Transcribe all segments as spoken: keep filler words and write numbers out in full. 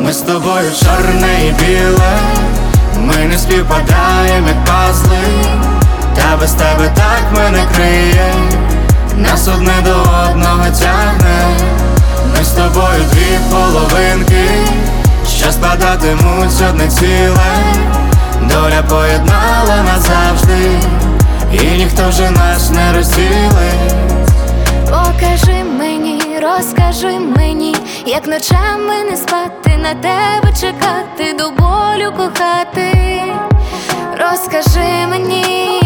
Ми з тобою чорне і біле, ми не співпадаємо, як пазли. Та без тебе так мене криє, нас одне до одного тягне. Ми з тобою дві половинки, що складатимуть одне ціле. Доля поєднала назавжди, і ніхто вже нас не розділить. Покажи мені, розкажи мені, як ночами не спати, на тебе чекати, до болю кохати. Розкажи мені.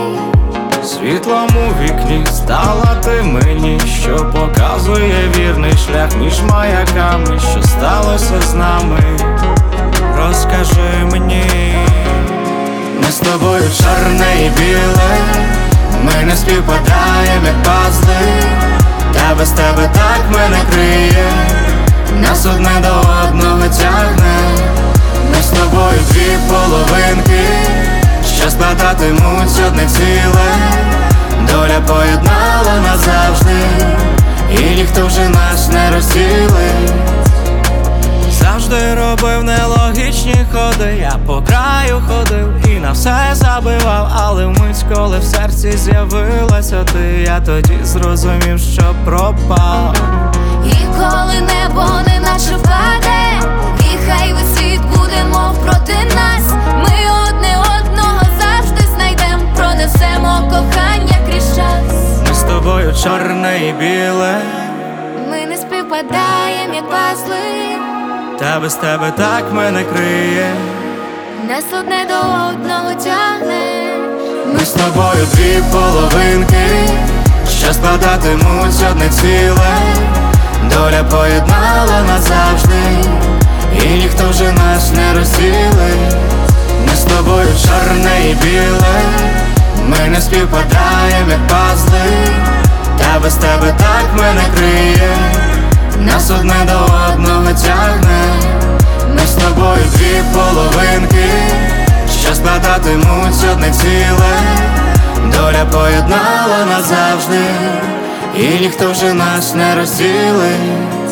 Світлом у вікні стала ти мені, що показує вірний шлях між маяками, що сталося з нами. Розкажи мені. Ми з тобою чорне і біле, ми не співпадаємо, як пазли. Та без тебе так мене криє, нас одне до одного тягне. Ми з тобою дві половинки, що складатимуть одне ціле. Доля поєднала назавжди, і ніхто вже нас не розділить. Завжди робив нелогічні ходи, я по краю ходив і на все забивав. Але вмить, коли в серці з'явилася ти, я тоді зрозумів, що пропав. І коли небо неначе впаде, і хай весь світ буде, мов проти нас, ми одне одного завжди знайдем, пронесемо кохання крізь час. Ми з тобою чорне і біле, ми не співпадаємо, як пазли. та без тебе так мене криє, нас одне до одного тягне. Ми з тобою дві половинки, що складатимуть одне ціле. Доля поєднала назавжди, і ніхто вже нас не розділить. Ми з тобою чорне і біле, ми не співпадаємо, як пазли. Та без тебе так мене криє, нас одне до одного тягне. Ми з тобою дві половинки, що складатимуть одне ціле. Доля поєднала назавжди, і ніхто вже нас не розділить.